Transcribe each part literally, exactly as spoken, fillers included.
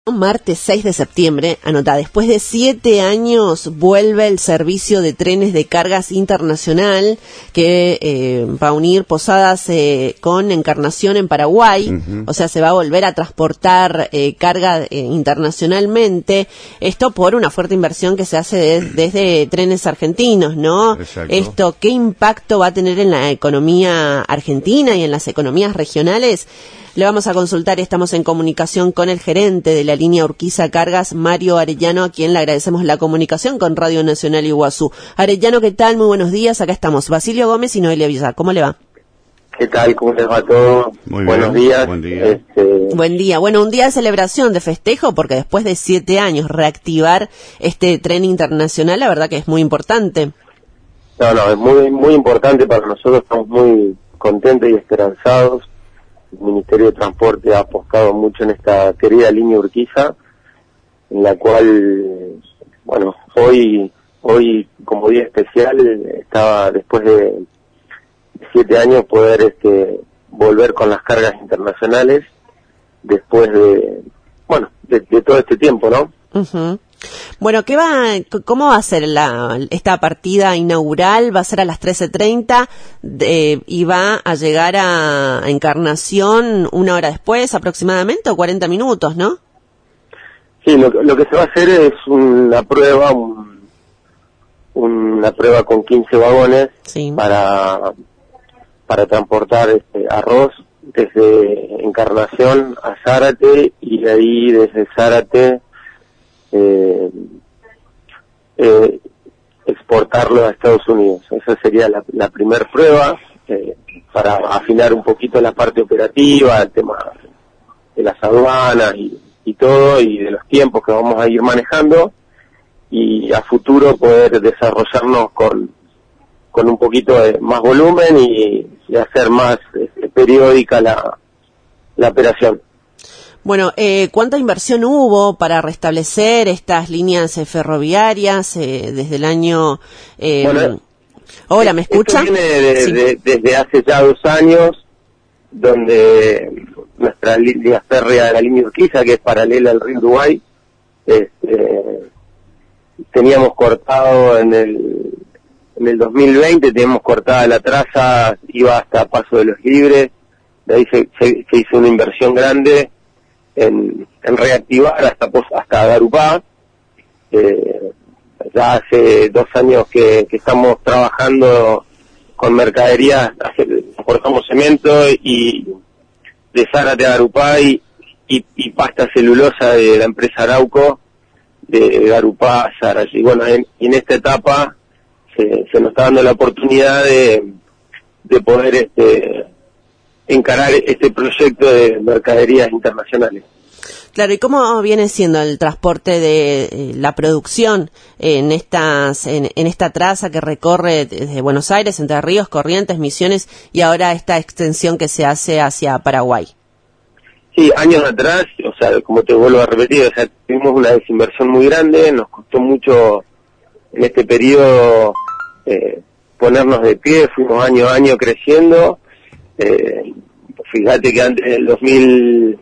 Martes seis de septiembre, anota, después de siete años vuelve el servicio de trenes de cargas internacional que eh, va a unir Posadas eh, con Encarnación en Paraguay. Uh-huh. O sea, se va a volver a transportar eh, carga eh, internacionalmente. Esto por una fuerte inversión que se hace de, desde Trenes Argentinos, ¿no? Exacto. Esto, ¿qué impacto va a tener en la economía argentina y en las economías regionales? Le vamos a consultar, estamos en comunicación con el gerente de la línea Urquiza Cargas, Mario Arellano, a quien le agradecemos la comunicación con Radio Nacional Iguazú. Arellano, ¿qué tal? Muy buenos días, acá estamos. Basilio Gómez y Noelia Villar, ¿cómo le va? ¿Qué tal? ¿Cómo les va todo? Muy Buenos bien. días. Buen día. Este... Buen día. Bueno, un día de celebración, de festejo, porque después de siete años reactivar este tren internacional, la verdad que es muy importante. No, no, es muy, muy importante para nosotros, estamos muy contentos y esperanzados. El Ministerio de Transporte ha apostado mucho en esta querida línea Urquiza, en la cual, bueno, hoy, hoy como día especial, estaba después de siete años poder este, volver con las cargas internacionales, después de, bueno, de, de todo este tiempo, ¿no? Uh-huh. Bueno, ¿qué va, cómo va a ser la, esta partida inaugural? Va a ser a las trece treinta de, y va a llegar a, a Encarnación una hora después aproximadamente, o cuarenta minutos, ¿no? Sí, lo, lo que se va a hacer es una prueba, un, una prueba con quince vagones sí. para, para transportar este arroz desde Encarnación a Zárate y de ahí desde Zárate Eh, eh, exportarlo a Estados Unidos. Esa sería la, la primer prueba eh, para afinar un poquito la parte operativa, el tema de las aduanas y, y todo, y de los tiempos que vamos a ir manejando, y a futuro poder desarrollarnos con con un poquito de más volumen y, y hacer más este, periódica la, la operación. Bueno, eh, ¿cuánta inversión hubo para restablecer estas líneas eh, ferroviarias eh, desde el año... Eh, bueno, hola, ¿me escucha? Esto viene de, sí. de, desde hace ya dos años, donde nuestra línea férrea de la línea Urquiza, que es paralela al río Uruguay, este, teníamos cortado en el, en el dos mil veinte, teníamos cortada la traza, iba hasta Paso de los Libres, de ahí se, se, se hizo una inversión grande En, en reactivar hasta hasta Garupá. Eh, ya hace dos años que, que estamos trabajando con mercaderías, transportamos cemento y de Zárate a Garupá y, y, y pasta celulosa de la empresa Arauco de Garupá a Zárate. Y bueno, en, en esta etapa se, se nos está dando la oportunidad de, de poder este encarar este proyecto de mercaderías internacionales. Claro, ¿y cómo viene siendo el transporte de eh, la producción en estas en, en esta traza que recorre desde Buenos Aires, Entre Ríos, Corrientes, Misiones y ahora esta extensión que se hace hacia Paraguay? Sí, años atrás, o sea, como te vuelvo a repetir, o sea, tuvimos una desinversión muy grande, nos costó mucho en este periodo eh, ponernos de pie, fuimos año a año creciendo. Eh, fíjate que antes del dos mil,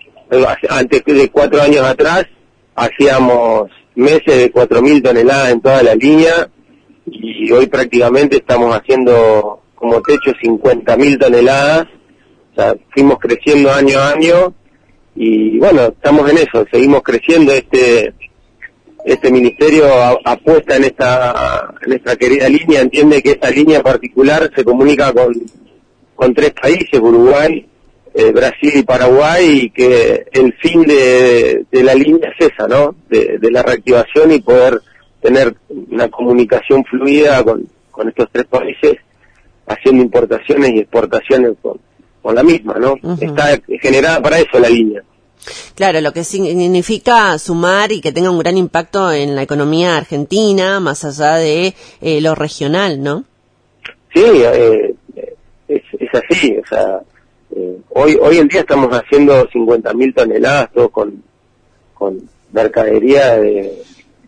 antes de cuatro años atrás, hacíamos meses de cuatro mil toneladas en toda la línea, y hoy prácticamente estamos haciendo como techo cincuenta mil toneladas. O sea, fuimos creciendo año a año, y bueno, estamos en eso, seguimos creciendo. Este este ministerio a, apuesta en esta, en esta querida línea, entiende que esta línea particular se comunica con con tres países, Uruguay, eh, Brasil y Paraguay, y que el fin de, de la línea es esa, ¿no? De, de la reactivación y poder tener una comunicación fluida con, con estos tres países, haciendo importaciones y exportaciones con, con la misma, ¿no? Uh-huh. Está generada para eso la línea. Claro, lo que significa sumar y que tenga un gran impacto en la economía argentina, más allá de eh, lo regional, ¿no? Sí, eh, Es, es así, o sea, eh, hoy hoy en día estamos haciendo cincuenta mil toneladas, todo con con mercadería de,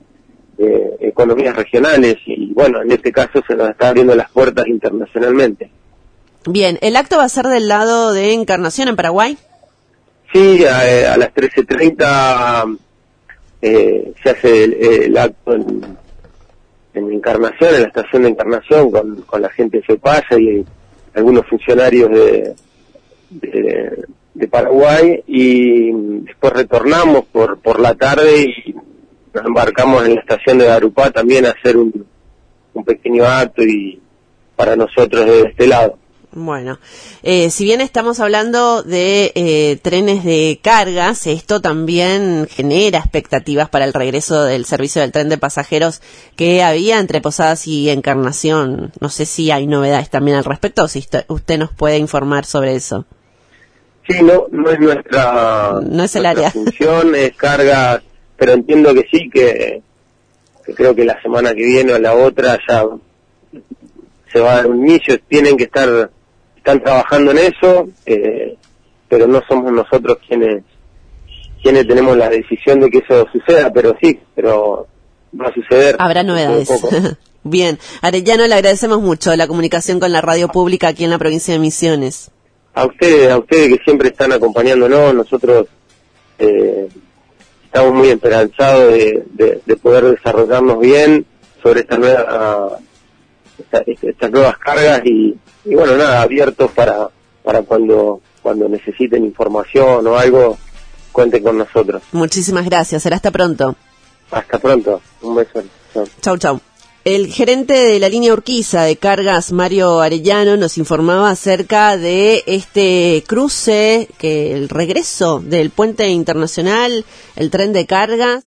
de economías regionales, y bueno, en este caso se nos está abriendo las puertas internacionalmente. Bien, ¿el acto va a ser del lado de Encarnación en Paraguay? Sí, a, a las trece treinta eh, se hace el, el acto en, en Encarnación, en la estación de Encarnación, con, con la gente de FEPASA y algunos funcionarios de, de, de Paraguay, y después retornamos por, por la tarde y nos embarcamos en la estación de Garupá también a hacer un, un pequeño acto y para nosotros de este lado. Bueno, eh, si bien estamos hablando de eh, trenes de cargas, esto también genera expectativas para el regreso del servicio del tren de pasajeros que había entre Posadas y Encarnación. No sé si hay novedades también al respecto o si usted nos puede informar sobre eso. Sí, no, no es nuestra, no es el nuestra área. función, es cargas, pero entiendo que sí, que, que creo que la semana que viene o la otra ya se va a dar un inicio, tienen que estar, están trabajando en eso, eh, pero no somos nosotros quienes quienes tenemos la decisión de que eso suceda, pero sí, pero va a suceder. Habrá novedades. Bien, Arellano, le agradecemos mucho la comunicación con la radio pública aquí en la provincia de Misiones. A ustedes, a ustedes que siempre están acompañándonos, nosotros eh, estamos muy esperanzados de, de, de poder desarrollarnos bien sobre esta nueva, esta, estas nuevas cargas y, y bueno, nada, abiertos para para cuando cuando necesiten información o algo, cuenten con nosotros. Muchísimas gracias, será hasta pronto. Hasta pronto, un beso. Chau, chau. chau. El gerente de la línea Urquiza de cargas, Mario Arellano, nos informaba acerca de este cruce, que el regreso del puente internacional, el tren de cargas.